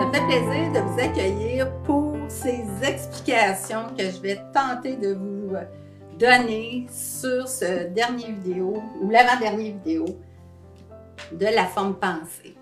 me fait plaisir de vous accueillir pour ces explications que je vais tenter de vous donner sur ce dernier vidéo ou l'avant-dernière vidéo de la forme pensée.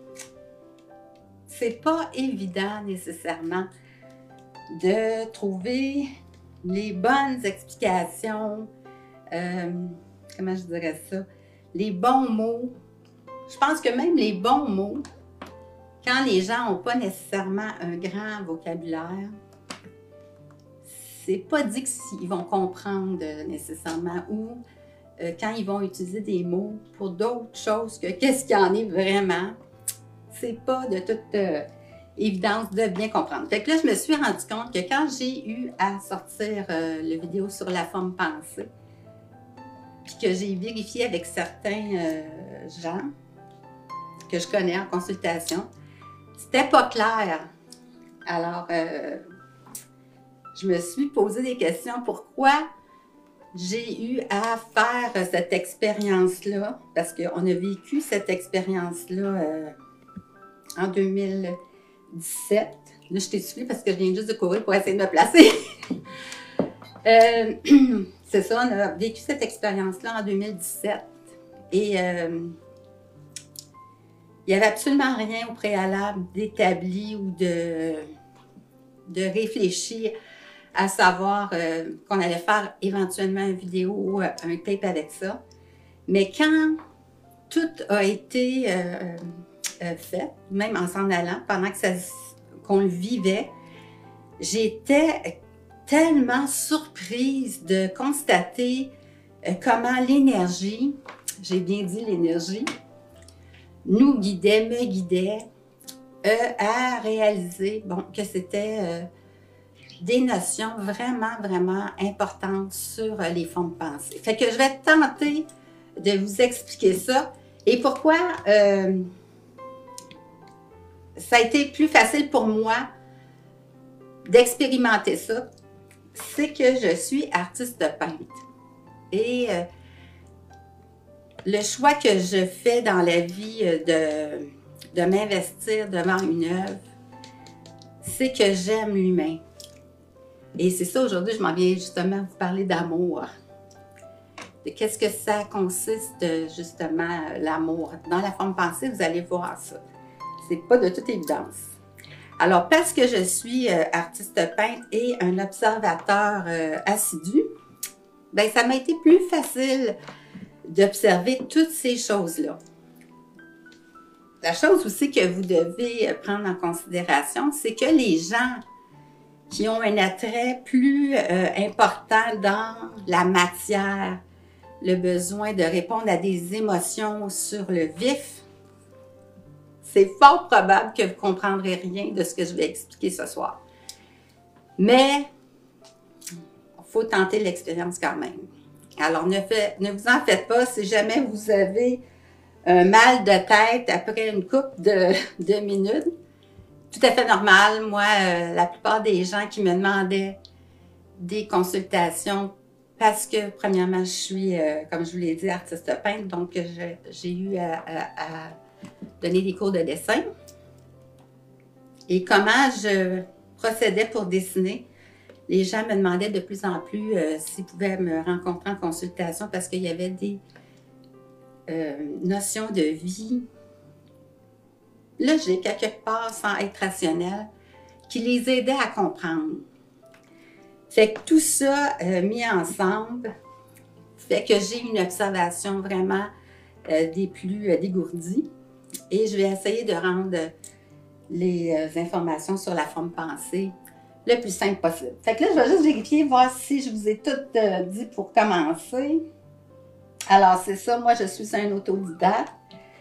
C'est pas évident nécessairement de trouver les bonnes explications, comment je dirais ça, les bons mots. Je pense que même les bons mots, quand les gens n'ont pas nécessairement un grand vocabulaire, c'est pas dit qu'ils vont comprendre nécessairement ou quand ils vont utiliser des mots pour d'autres choses que qu'est-ce qu'il y en est vraiment, c'est pas de toute évidence de bien comprendre. Fait que là, je me suis rendu compte que quand j'ai eu à sortir le vidéo sur la forme pensée, puis que j'ai vérifié avec certains gens que je connais en consultation, c'était pas clair. Alors, je me suis posé des questions. Pourquoi j'ai eu à faire cette expérience-là? Parce qu'on a vécu cette expérience-là en 2017. Là, je t'ai soufflé parce que je viens juste de courir pour essayer de me placer. C'est ça, on a vécu cette expérience-là en 2017. Et il n'y avait absolument rien au préalable d'établi ou de réfléchir à savoir qu'on allait faire éventuellement une vidéo ou un tape avec ça. Mais quand tout a été fait, même en s'en allant, pendant qu'on le vivait, j'étais tellement surprise de constater comment l'énergie, j'ai bien dit l'énergie, nous guidait, me guidait à réaliser que c'était des notions vraiment, vraiment importantes sur les formes pensées. Fait que je vais tenter de vous expliquer ça. Et pourquoi ça a été plus facile pour moi d'expérimenter ça, c'est que je suis artiste peintre. Et le choix que je fais dans la vie de m'investir devant une œuvre, c'est que j'aime l'humain. Et c'est ça, aujourd'hui, je m'en viens justement vous parler d'amour. De qu'est-ce que ça consiste, justement, l'amour. Dans la forme pensée, vous allez voir ça. C'est pas de toute évidence. Alors, parce que je suis artiste peintre et un observateur assidu, ben ça m'a été plus facile d'observer toutes ces choses-là. La chose aussi que vous devez prendre en considération, c'est que les gens qui ont un attrait plus important dans la matière, le besoin de répondre à des émotions sur le vif, c'est fort probable que vous ne comprendrez rien de ce que je vais expliquer ce soir. Mais il faut tenter l'expérience quand même. Alors, ne vous en faites pas. Si jamais vous avez un mal de tête après une couple de minutes, tout à fait normal. Moi, la plupart des gens qui me demandaient des consultations, parce que, premièrement, je suis, comme je vous l'ai dit, artiste peintre, donc j'ai eu à donner des cours de dessin. Et comment je procédais pour dessiner, les gens me demandaient de plus en plus s'ils pouvaient me rencontrer en consultation parce qu'il y avait des notions de vie logiques, à quelque part, sans être rationnelles, qui les aidaient à comprendre. Fait que tout ça mis ensemble fait que j'ai une observation vraiment des plus dégourdies et je vais essayer de rendre les informations sur la forme pensée le plus simple possible. Fait que là, je vais juste vérifier, voir si je vous ai tout dit pour commencer. Alors, c'est ça, moi, je suis un autodidacte.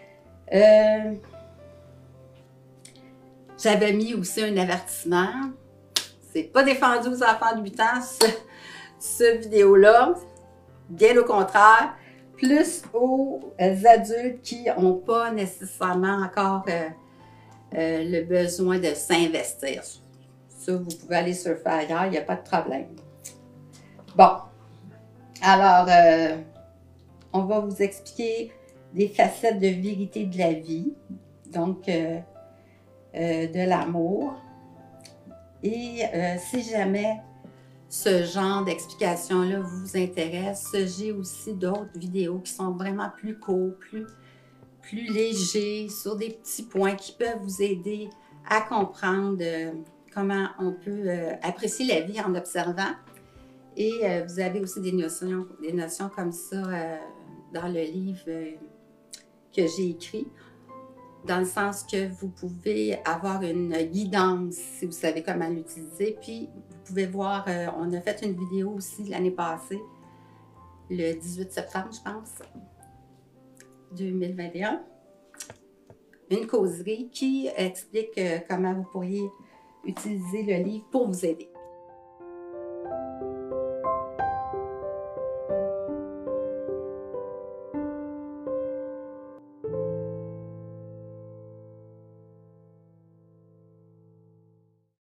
J'avais mis aussi un avertissement. C'est pas défendu aux enfants de 8 ans, ce vidéo-là. Bien au contraire, plus aux adultes qui n'ont pas nécessairement encore le besoin de s'investir. Ça, vous pouvez aller surfer ailleurs, il n'y a pas de problème. Bon, alors, on va vous expliquer des facettes de vérité de la vie. Donc, de l'amour. Et si jamais ce genre d'explication-là vous intéresse, j'ai aussi d'autres vidéos qui sont vraiment plus courtes, plus légers, sur des petits points qui peuvent vous aider à comprendre comment on peut apprécier la vie en observant. Et vous avez aussi des notions comme ça dans le livre que j'ai écrit, dans le sens que vous pouvez avoir une guidance si vous savez comment l'utiliser. Puis, vous pouvez voir, on a fait une vidéo aussi l'année passée, le 18 septembre, je pense, 2021. Une causerie qui explique comment vous pourriez utiliser le livre pour vous aider.